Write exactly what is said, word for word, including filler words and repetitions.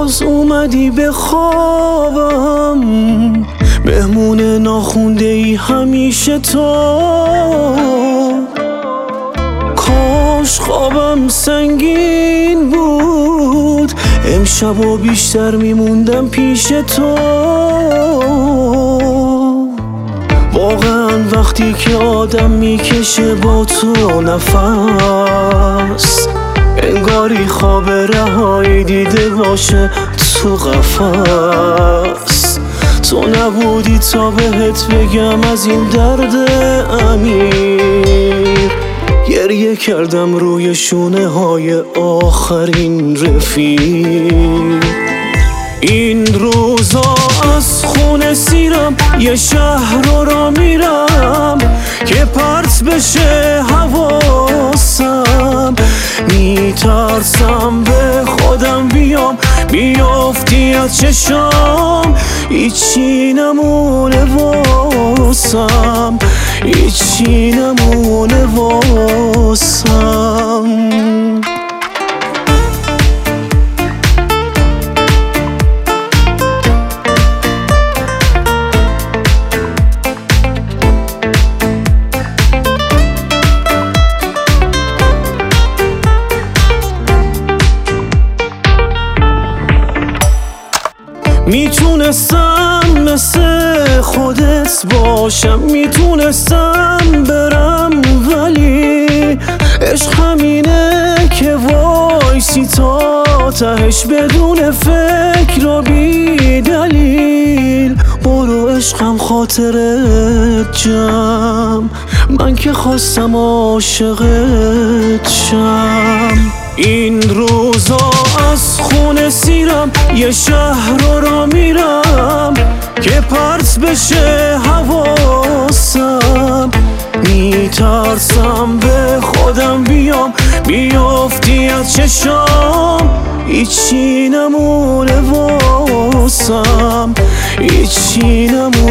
باز اومدی به خوابم، مهمون ناخونده ای همیشه تو. کاش خوابم سنگین بود، امشب و بیشتر میموندم پیش تو. واقعا وقتی که آدم میکشه با تو نفس، انگاری خواب رهایی دیده باشه تو قفس. تو نبودی تا بهت بگم از این درد عمیق، گریه کردم روی شونه های آخرین رفیق. این روزا از خونه سیرم، یه شهر رو را میرم که پرت بشه حواسم. میترسم به خودم بیام، بیافتی از چشام، هیچی نمونه واسم، هیچی نمونه واسم. میتونستم مثل خودت باشم، میتونستم برم، ولی عشق همینه که وایسی تا تهش بدون فکر و بی دلیل. برو عشقم خاطرت جمع، من که خواستم عاشقت شم. این روزا از خونه سیرم، یه شهر رو را میرم که پرت بشه حواسم. میترسم به خودم بیام، بیافتی از چشام، هیچی نمونه واسم، هیچی نمونه